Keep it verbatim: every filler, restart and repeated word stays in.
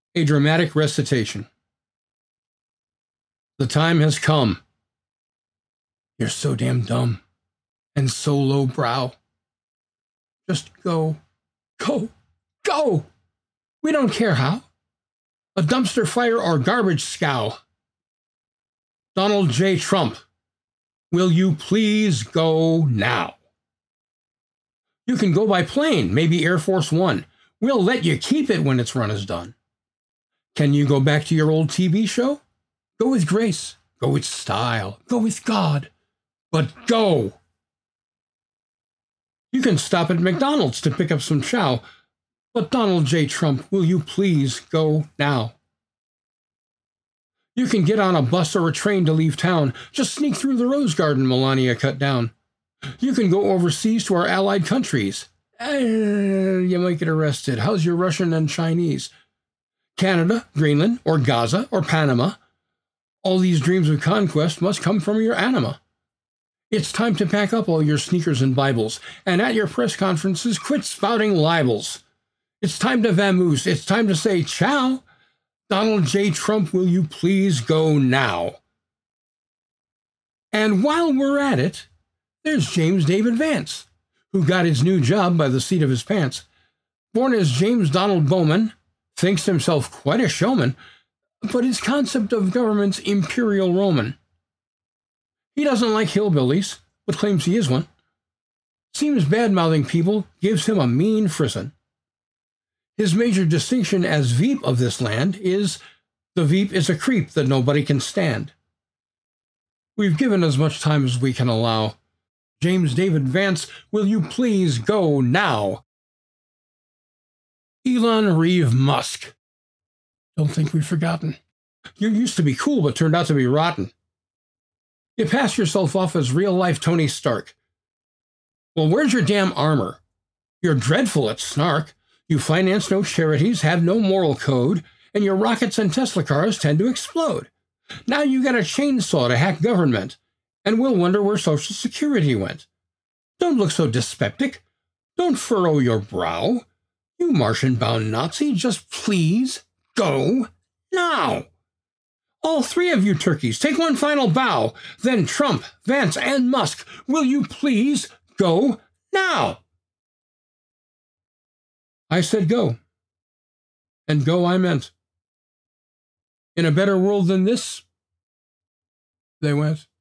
A dramatic recitation. The time has come. You're so damn dumb and so lowbrow. Just go, go, go. We don't care how. A dumpster fire or garbage scow. Donald J. Trump, will you please go now? You can go by plane, maybe Air Force One. We'll let you keep it when its run is done. Can you go back to your old T V show? Go with grace, go with style, go with God, but go. You can stop at McDonald's to pick up some chow, but Donald J. Trump, will you please go now? You can get on a bus or a train to leave town. Just sneak through the rose garden Melania cut down. You can go overseas to our allied countries. Eh, you might get arrested. How's your Russian and Chinese? Canada, Greenland, or Gaza, or Panama. All these dreams of conquest must come from your anima. It's time to pack up all your sneakers and Bibles, and at your press conferences, quit spouting libels. It's time to vamoose. It's time to say ciao. Donald J. Trump, will you please go now? And while we're at it, there's James David Vance, who got his new job by the seat of his pants. Born as James Donald Bowman, thinks himself quite a showman, but his concept of government's imperial Roman. He doesn't like hillbillies, but claims he is one. Seems bad-mouthing people, gives him a mean frisson. His major distinction as Veep of this land is the Veep is a creep that nobody can stand. We've given as much time as we can allow. James David Vance, will you please go now? Elon Reeve Musk. Don't think we've forgotten. You used to be cool, but turned out to be rotten. You pass yourself off as real-life Tony Stark. Well, where's your damn armor? You're dreadful at snark. You finance no charities, have no moral code, and your rockets and Tesla cars tend to explode. Now you got a chainsaw to hack government, and we'll wonder where Social Security went. Don't look so dyspeptic. Don't furrow your brow. You Martian-bound Nazi, just please go now. All three of you turkeys, take one final bow. Then Trump, Vance, and Musk, will you please go now? I said go. And go I meant. In a better world than this, they went.